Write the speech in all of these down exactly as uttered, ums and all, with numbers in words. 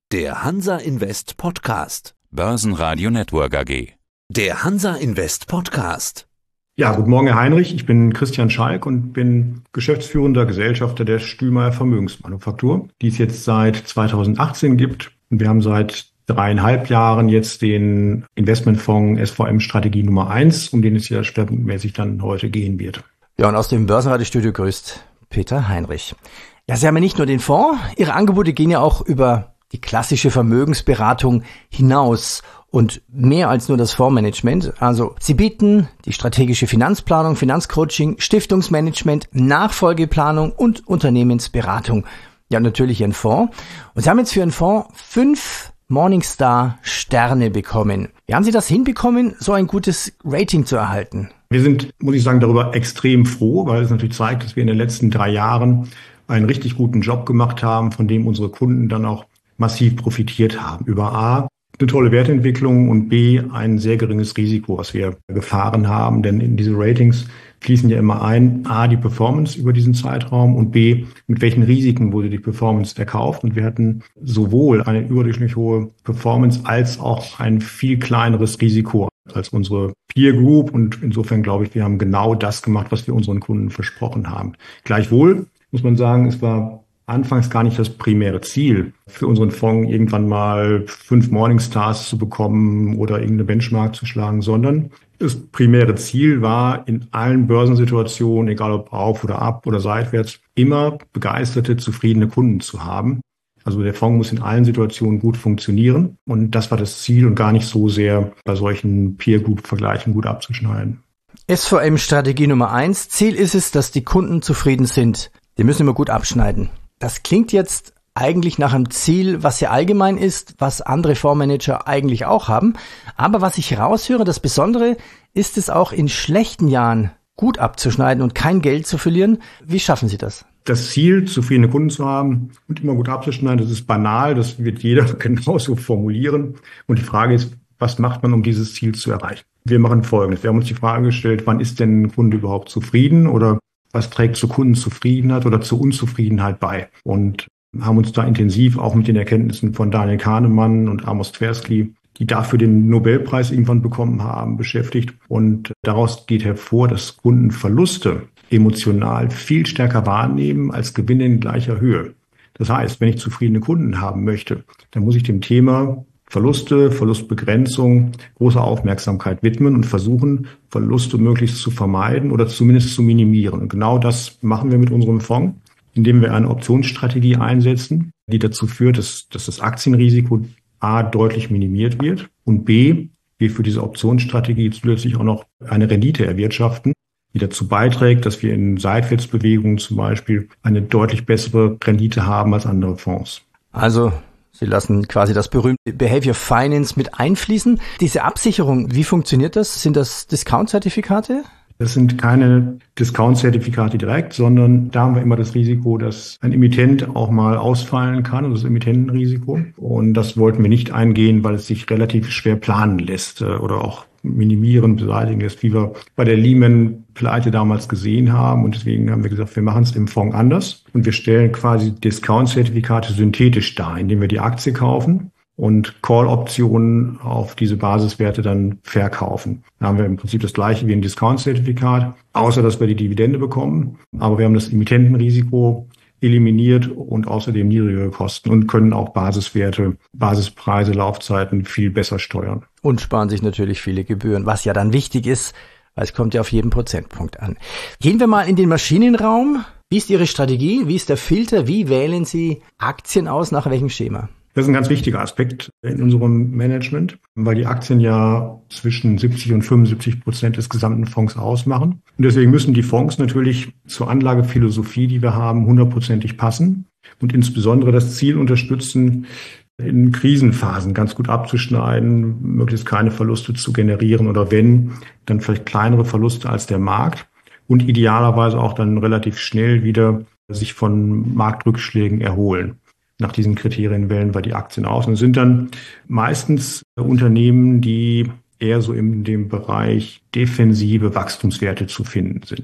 Der Hansa Invest Podcast. Börsenradio Network A G. Der Hansa Invest Podcast. Ja, guten Morgen, Herr Heinrich. Ich bin Christian Schalk und bin geschäftsführender Gesellschafter der Stühlmeier Vermögensmanufaktur, die es jetzt seit zweitausendachtzehn gibt. Und wir haben seit dreieinhalb Jahren jetzt den Investmentfonds S V M Strategie Nummer eins, um den es ja schwerpunktmäßig dann heute gehen wird. Ja, und aus dem Börsenradiostudio grüßt Peter Heinrich. Ja, Sie haben ja nicht nur den Fonds, Ihre Angebote gehen ja auch über die klassische Vermögensberatung hinaus und mehr als nur das Fondsmanagement. Also Sie bieten die strategische Finanzplanung, Finanzcoaching, Stiftungsmanagement, Nachfolgeplanung und Unternehmensberatung. Ja, und natürlich Ihren Fonds. Und Sie haben jetzt für Ihren Fonds fünf Morningstar-Sterne bekommen. Wie haben Sie das hinbekommen, so ein gutes Rating zu erhalten? Wir sind, muss ich sagen, darüber extrem froh, weil es natürlich zeigt, dass wir in den letzten drei Jahren einen richtig guten Job gemacht haben, von dem unsere Kunden dann auch massiv profitiert haben. Über A, eine tolle Wertentwicklung und B, ein sehr geringes Risiko, was wir gefahren haben. Denn in diese Ratings fließen ja immer ein, A, die Performance über diesen Zeitraum und B, mit welchen Risiken wurde die Performance erkauft. Und wir hatten sowohl eine überdurchschnittlich hohe Performance als auch ein viel kleineres Risiko als unsere Peer Group. Und insofern glaube ich, wir haben genau das gemacht, was wir unseren Kunden versprochen haben. Gleichwohl muss man sagen, es war anfangs gar nicht das primäre Ziel, für unseren Fonds irgendwann mal fünf Morningstars zu bekommen oder irgendeine Benchmark zu schlagen, sondern das primäre Ziel war, in allen Börsensituationen, egal ob auf oder ab oder seitwärts, immer begeisterte, zufriedene Kunden zu haben. Also der Fonds muss in allen Situationen gut funktionieren und das war das Ziel und gar nicht so sehr bei solchen Peer-Group-Vergleichen gut abzuschneiden. S V M-Strategie Nummer eins. Ziel ist es, dass die Kunden zufrieden sind. Die müssen immer gut abschneiden. Das klingt jetzt eigentlich nach einem Ziel, was ja allgemein ist, was andere Fondsmanager eigentlich auch haben. Aber was ich raushöre, das Besondere ist es auch in schlechten Jahren gut abzuschneiden und kein Geld zu verlieren. Wie schaffen Sie das? Das Ziel, zufriedene Kunden zu haben und immer gut abzuschneiden, das ist banal, das wird jeder genauso formulieren. Und die Frage ist, was macht man, um dieses Ziel zu erreichen? Wir machen Folgendes. Wir haben uns die Frage gestellt, wann ist denn ein Kunde überhaupt zufrieden oder was trägt zur Kundenzufriedenheit oder zur Unzufriedenheit bei? Und haben uns da intensiv auch mit den Erkenntnissen von Daniel Kahnemann und Amos Tversky, die dafür den Nobelpreis irgendwann bekommen haben, beschäftigt. Und daraus geht hervor, dass Kunden Verluste emotional viel stärker wahrnehmen als Gewinne in gleicher Höhe. Das heißt, wenn ich zufriedene Kunden haben möchte, dann muss ich dem Thema Verluste, Verlustbegrenzung, große Aufmerksamkeit widmen und versuchen, Verluste möglichst zu vermeiden oder zumindest zu minimieren. Und genau das machen wir mit unserem Fonds, indem wir eine Optionsstrategie einsetzen, die dazu führt, dass, dass das Aktienrisiko A deutlich minimiert wird und B, wir für diese Optionsstrategie zusätzlich auch noch eine Rendite erwirtschaften, die dazu beiträgt, dass wir in Seitwärtsbewegungen zum Beispiel eine deutlich bessere Rendite haben als andere Fonds. Also Sie lassen quasi das berühmte Behavior Finance mit einfließen. Diese Absicherung, wie funktioniert das? Sind das Discount-Zertifikate? Das sind keine Discount-Zertifikate direkt, sondern da haben wir immer das Risiko, dass ein Emittent auch mal ausfallen kann, also das Emittentenrisiko. Und das wollten wir nicht eingehen, weil es sich relativ schwer planen lässt oder auch minimieren, beseitigen lässt, wie wir bei der Lehman-Pleite damals gesehen haben. Und deswegen haben wir gesagt, wir machen es im Fonds anders. Und wir stellen quasi Discount-Zertifikate synthetisch dar, indem wir die Aktie kaufen und Call-Optionen auf diese Basiswerte dann verkaufen. Da haben wir im Prinzip das gleiche wie ein Discount-Zertifikat, außer dass wir die Dividende bekommen. Aber wir haben das Emittentenrisiko eliminiert und außerdem niedrigere Kosten und können auch Basiswerte, Basispreise, Laufzeiten viel besser steuern. Und sparen sich natürlich viele Gebühren, was ja dann wichtig ist, weil es kommt ja auf jeden Prozentpunkt an. Gehen wir mal in den Maschinenraum. Wie ist Ihre Strategie? Wie ist der Filter? Wie wählen Sie Aktien aus? Nach welchem Schema? Das ist ein ganz wichtiger Aspekt in unserem Management, weil die Aktien ja zwischen siebzig und fünfundsiebzig Prozent des gesamten Fonds ausmachen. Und deswegen müssen die Fonds natürlich zur Anlagephilosophie, die wir haben, hundertprozentig passen und insbesondere das Ziel unterstützen, in Krisenphasen ganz gut abzuschneiden, möglichst keine Verluste zu generieren oder wenn, dann vielleicht kleinere Verluste als der Markt und idealerweise auch dann relativ schnell wieder sich von Marktrückschlägen erholen. Nach diesen Kriterien wählen wir die Aktien aus und sind dann meistens Unternehmen, die eher so in dem Bereich defensive Wachstumswerte zu finden sind.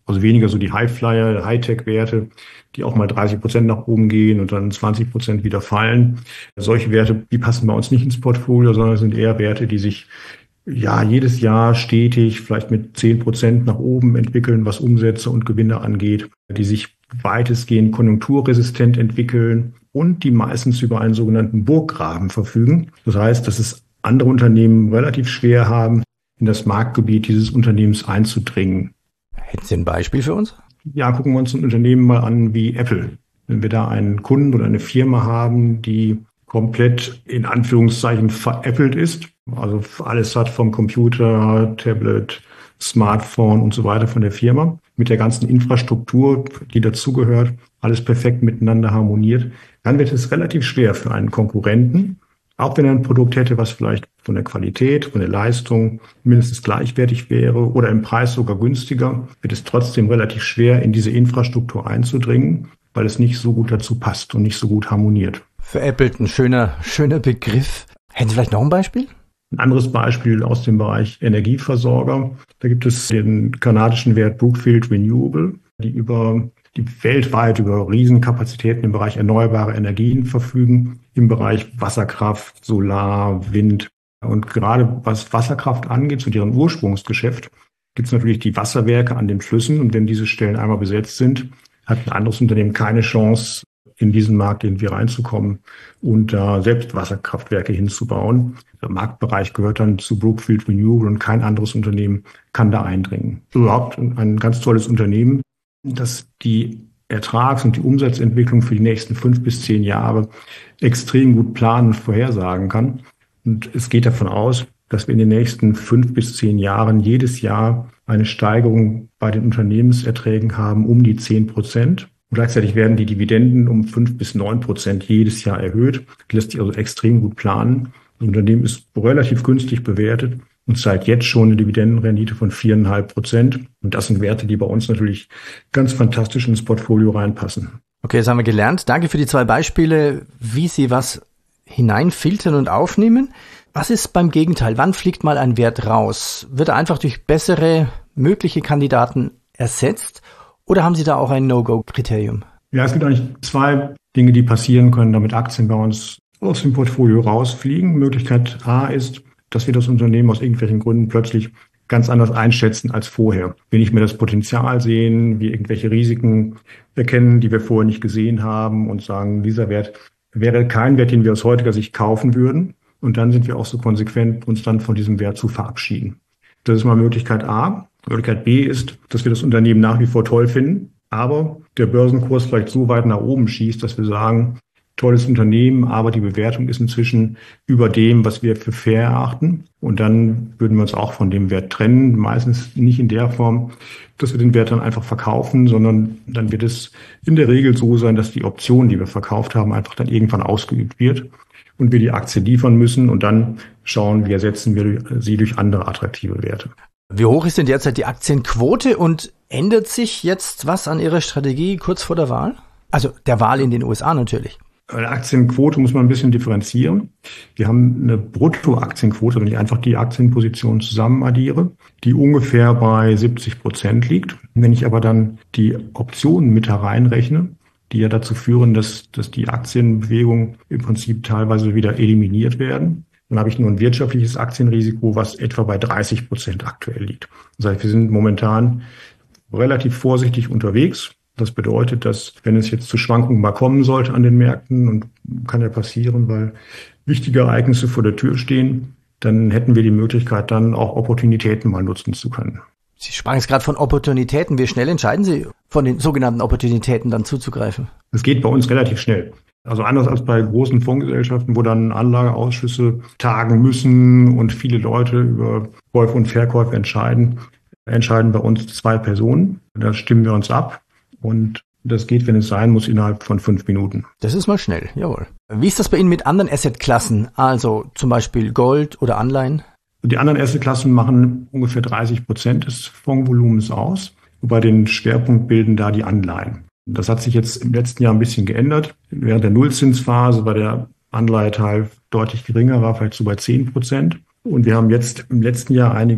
Also weniger so die Highflyer, Hightech-Werte, die auch mal dreißig Prozent nach oben gehen und dann zwanzig Prozent wieder fallen. Solche Werte, die passen bei uns nicht ins Portfolio, sondern sind eher Werte, die sich ja jedes Jahr stetig vielleicht mit zehn Prozent nach oben entwickeln, was Umsätze und Gewinne angeht, die sich weitestgehend konjunkturresistent entwickeln und die meistens über einen sogenannten Burggraben verfügen. Das heißt, dass es andere Unternehmen relativ schwer haben, in das Marktgebiet dieses Unternehmens einzudringen. Hätten Sie ein Beispiel für uns? Ja, gucken wir uns ein Unternehmen mal an wie Apple. Wenn wir da einen Kunden oder eine Firma haben, die komplett in Anführungszeichen veräppelt ist, also alles hat vom Computer, Tablet, Smartphone und so weiter von der Firma, mit der ganzen Infrastruktur, die dazugehört, alles perfekt miteinander harmoniert, dann wird es relativ schwer für einen Konkurrenten, auch wenn er ein Produkt hätte, was vielleicht von der Qualität, von der Leistung mindestens gleichwertig wäre oder im Preis sogar günstiger, wird es trotzdem relativ schwer, in diese Infrastruktur einzudringen, weil es nicht so gut dazu passt und nicht so gut harmoniert. Veräppelt, ein schöner, schöner Begriff. Hätten Sie vielleicht noch ein Beispiel? Ein anderes Beispiel aus dem Bereich Energieversorger. Da gibt es den kanadischen Wert Brookfield Renewable, die über die weltweit über Riesenkapazitäten im Bereich erneuerbare Energien verfügen, im Bereich Wasserkraft, Solar, Wind. Und gerade was Wasserkraft angeht, zu deren Ursprungsgeschäft, gibt es natürlich die Wasserwerke an den Flüssen. Und wenn diese Stellen einmal besetzt sind, hat ein anderes Unternehmen keine Chance, in diesen Markt irgendwie reinzukommen und da äh, selbst Wasserkraftwerke hinzubauen. Der Marktbereich gehört dann zu Brookfield Renewable und kein anderes Unternehmen kann da eindringen. Überhaupt ein ganz tolles Unternehmen, das die Ertrags- und die Umsatzentwicklung für die nächsten fünf bis zehn Jahre extrem gut planen und vorhersagen kann. Und es geht davon aus, dass wir in den nächsten fünf bis zehn Jahren jedes Jahr eine Steigerung bei den Unternehmenserträgen haben um die zehn Prozent. Und gleichzeitig werden die Dividenden um fünf bis neun Prozent jedes Jahr erhöht. Das lässt sich also extrem gut planen. Das Unternehmen ist relativ günstig bewertet und zeigt jetzt schon eine Dividendenrendite von vier Komma fünf Prozent. Und das sind Werte, die bei uns natürlich ganz fantastisch ins Portfolio reinpassen. Okay, das haben wir gelernt. Danke für die zwei Beispiele, wie Sie was hineinfiltern und aufnehmen. Was ist beim Gegenteil? Wann fliegt mal ein Wert raus? Wird er einfach durch bessere mögliche Kandidaten ersetzt? Oder haben Sie da auch ein No-Go-Kriterium? Ja, es gibt eigentlich zwei Dinge, die passieren können, damit Aktien bei uns aus dem Portfolio rausfliegen. Möglichkeit A ist, dass wir das Unternehmen aus irgendwelchen Gründen plötzlich ganz anders einschätzen als vorher. Wir nicht mehr das Potenzial sehen, wir irgendwelche Risiken erkennen, die wir vorher nicht gesehen haben und sagen, dieser Wert wäre kein Wert, den wir aus heutiger Sicht kaufen würden. Und dann sind wir auch so konsequent, uns dann von diesem Wert zu verabschieden. Das ist mal Möglichkeit A. Möglichkeit B ist, dass wir das Unternehmen nach wie vor toll finden, aber der Börsenkurs vielleicht so weit nach oben schießt, dass wir sagen, tolles Unternehmen, aber die Bewertung ist inzwischen über dem, was wir für fair erachten. Und dann würden wir uns auch von dem Wert trennen. Meistens nicht in der Form, dass wir den Wert dann einfach verkaufen, sondern dann wird es in der Regel so sein, dass die Option, die wir verkauft haben, einfach dann irgendwann ausgeübt wird und wir die Aktie liefern müssen und dann schauen, wie ersetzen wir sie durch andere attraktive Werte. Wie hoch ist denn derzeit die Aktienquote und ändert sich jetzt was an Ihrer Strategie kurz vor der Wahl? Also der Wahl in den U S A natürlich. Eine Aktienquote muss man ein bisschen differenzieren. Wir haben eine Bruttoaktienquote, wenn ich einfach die Aktienpositionen zusammen addiere, die ungefähr bei siebzig Prozent liegt. Wenn ich aber dann die Optionen mit hereinrechne, die ja dazu führen, dass, dass die Aktienbewegungen im Prinzip teilweise wieder eliminiert werden, dann habe ich nur ein wirtschaftliches Aktienrisiko, was etwa bei dreißig Prozent aktuell liegt. Das heißt, wir sind momentan relativ vorsichtig unterwegs. Das bedeutet, dass wenn es jetzt zu Schwankungen mal kommen sollte an den Märkten, und kann ja passieren, weil wichtige Ereignisse vor der Tür stehen, dann hätten wir die Möglichkeit, dann auch Opportunitäten mal nutzen zu können. Sie sprachen jetzt gerade von Opportunitäten. Wie schnell entscheiden Sie, von den sogenannten Opportunitäten dann zuzugreifen? Es geht bei uns relativ schnell. Also anders als bei großen Fondsgesellschaften, wo dann Anlageausschüsse tagen müssen und viele Leute über Käufe und Verkäufe entscheiden, entscheiden bei uns zwei Personen. Da stimmen wir uns ab und das geht, wenn es sein muss, innerhalb von fünf Minuten. Das ist mal schnell, jawohl. Wie ist das bei Ihnen mit anderen Assetklassen, also zum Beispiel Gold oder Anleihen? Die anderen Assetklassen machen ungefähr dreißig Prozent des Fondsvolumens aus, wobei den Schwerpunkt bilden da die Anleihen. Das hat sich jetzt im letzten Jahr ein bisschen geändert. Während der Nullzinsphase war der Anleiheteil deutlich geringer, war vielleicht so bei zehn Prozent. Und wir haben jetzt im letzten Jahr einige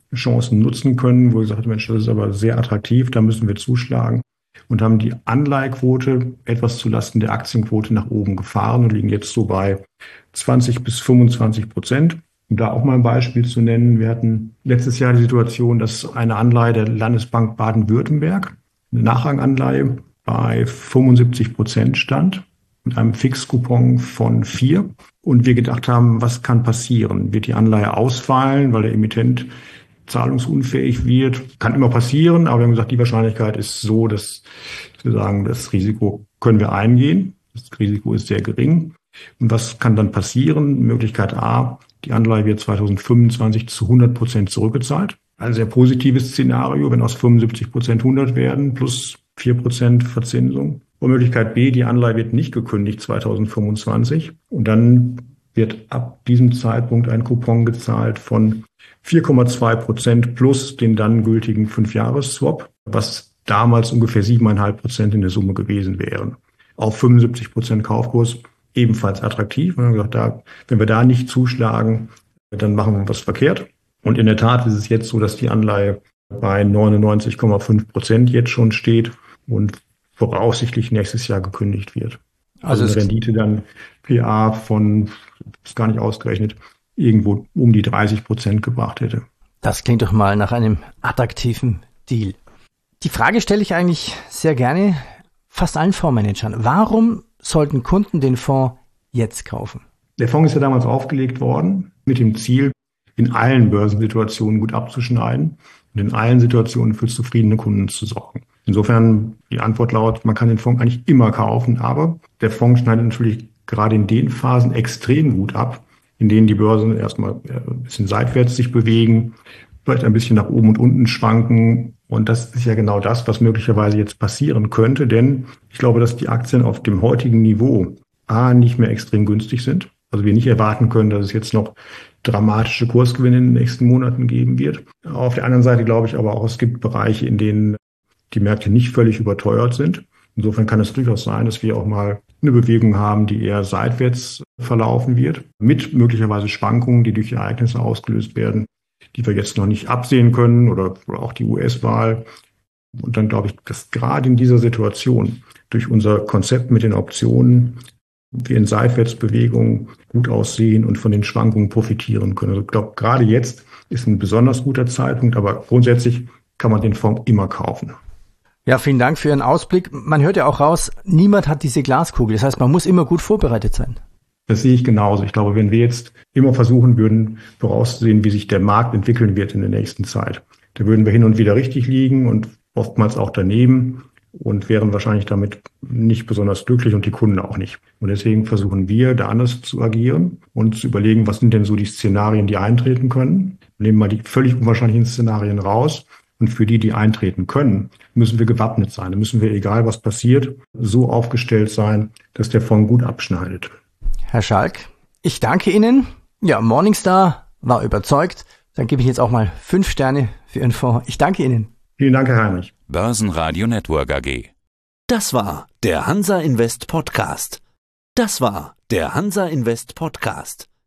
Chancen nutzen können, wo wir gesagt haben, Mensch, das ist aber sehr attraktiv, da müssen wir zuschlagen. Und haben die Anleihequote etwas zulasten der Aktienquote nach oben gefahren und liegen jetzt so bei zwanzig bis fünfundzwanzig Prozent. Um da auch mal ein Beispiel zu nennen, wir hatten letztes Jahr die Situation, dass eine Anleihe der Landesbank Baden-Württemberg, eine Nachranganleihe, bei fünfundsiebzig Prozent stand, mit einem Fixcoupon von vier. Und wir gedacht haben, was kann passieren? Wird die Anleihe ausfallen, weil der Emittent zahlungsunfähig wird? Kann immer passieren, aber wir haben gesagt, die Wahrscheinlichkeit ist so, dass wir sagen, das Risiko können wir eingehen. Das Risiko ist sehr gering. Und was kann dann passieren? Möglichkeit A, die Anleihe wird zweitausendfünfundzwanzig zu hundert Prozent zurückgezahlt. Ein sehr positives Szenario, wenn aus fünfundsiebzig Prozent hundert werden, plus vier Prozent Verzinsung. Und Möglichkeit B, die Anleihe wird nicht gekündigt zweitausendfünfundzwanzig. Und dann wird ab diesem Zeitpunkt ein Coupon gezahlt von vier Komma zwei Prozent plus den dann gültigen fünf-Jahres-Swap, was damals ungefähr sieben Komma fünf Prozent in der Summe gewesen wären. Auf fünfundsiebzig Prozent Kaufkurs ebenfalls attraktiv. Wir haben gesagt, da, wenn wir da nicht zuschlagen, dann machen wir was verkehrt. Und in der Tat ist es jetzt so, dass die Anleihe bei neunundneunzig Komma fünf Prozent jetzt schon steht und voraussichtlich nächstes Jahr gekündigt wird. Also, also eine Rendite dann P A von, ist gar nicht ausgerechnet, irgendwo um die dreißig Prozent gebracht hätte. Das klingt doch mal nach einem attraktiven Deal. Die Frage stelle ich eigentlich sehr gerne fast allen Fondsmanagern. Warum sollten Kunden den Fonds jetzt kaufen? Der Fonds ist ja damals aufgelegt worden mit dem Ziel, in allen Börsensituationen gut abzuschneiden und in allen Situationen für zufriedene Kunden zu sorgen. Insofern die Antwort lautet, man kann den Fonds eigentlich immer kaufen, aber der Fonds schneidet natürlich gerade in den Phasen extrem gut ab, in denen die Börsen erstmal ein bisschen seitwärts sich bewegen, vielleicht ein bisschen nach oben und unten schwanken. Und das ist ja genau das, was möglicherweise jetzt passieren könnte, denn ich glaube, dass die Aktien auf dem heutigen Niveau A, nicht mehr extrem günstig sind. Also wir nicht erwarten können, dass es jetzt noch dramatische Kursgewinne in den nächsten Monaten geben wird. Auf der anderen Seite glaube ich aber auch, es gibt Bereiche, in denen die Märkte nicht völlig überteuert sind. Insofern kann es durchaus sein, dass wir auch mal eine Bewegung haben, die eher seitwärts verlaufen wird, mit möglicherweise Schwankungen, die durch Ereignisse ausgelöst werden, die wir jetzt noch nicht absehen können, oder, oder auch die U S-Wahl. Und dann glaube ich, dass gerade in dieser Situation durch unser Konzept mit den Optionen wir in Seitwärtsbewegungen gut aussehen und von den Schwankungen profitieren können. Also ich glaube, gerade jetzt ist ein besonders guter Zeitpunkt, aber grundsätzlich kann man den Fonds immer kaufen. Ja, vielen Dank für Ihren Ausblick. Man hört ja auch raus, niemand hat diese Glaskugel. Das heißt, man muss immer gut vorbereitet sein. Das sehe ich genauso. Ich glaube, wenn wir jetzt immer versuchen würden, vorauszusehen, wie sich der Markt entwickeln wird in der nächsten Zeit, da würden wir hin und wieder richtig liegen und oftmals auch daneben und wären wahrscheinlich damit nicht besonders glücklich und die Kunden auch nicht. Und deswegen versuchen wir, da anders zu agieren und zu überlegen, was sind denn so die Szenarien, die eintreten können. Wir nehmen mal die völlig unwahrscheinlichen Szenarien raus. Und für die, die eintreten können, müssen wir gewappnet sein. Da müssen wir, egal was passiert, so aufgestellt sein, dass der Fonds gut abschneidet. Herr Schalk, ich danke Ihnen. Ja, Morningstar war überzeugt. Dann gebe ich jetzt auch mal fünf Sterne für Ihren Fonds. Ich danke Ihnen. Vielen Dank, Herr Heinrich. Börsenradio Network A G. Das war der Hansa Invest Podcast. Das war der Hansa Invest Podcast.